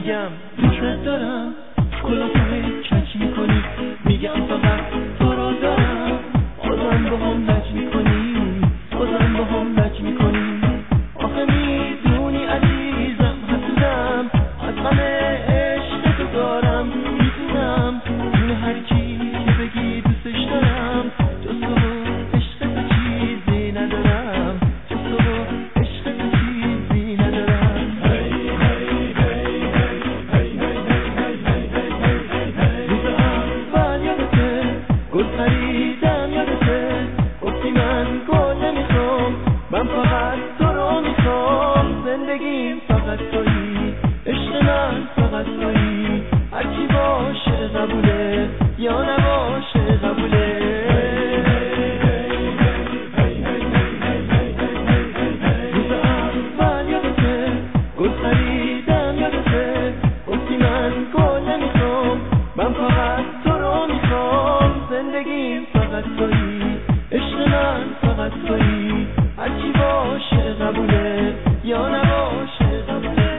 میگم دوست دارم کلاه کج میکنی، میگم فقط تو رو دارم، بازم با هم لج میکنی، بازم با هم لج میکنی. آخه میدونی عزیزم حسودم، از همه عشق تو دارم، میتونم جون هر کی که بگی دوستش دارم، جز تو عشق تو چیزی ندارم، جز تو عشق تو چیزی ندارم. روز اول یادته گل خریدم، یادته گفتی من گل نمیخوام، من فقط تو رو میخوام، زندگیم فقط تویی، عشق من فقط تویی، هرکی باشه قبوله یا نباشه قبوله. روز اول یادته گل خریدم، یادته گفتی من گل نمیخوام، من فقط تو رو میخوام، زندگیم فقط تویی، عشق من فقط تویی، هرکی باشه قبوله یا نباشه قبوله.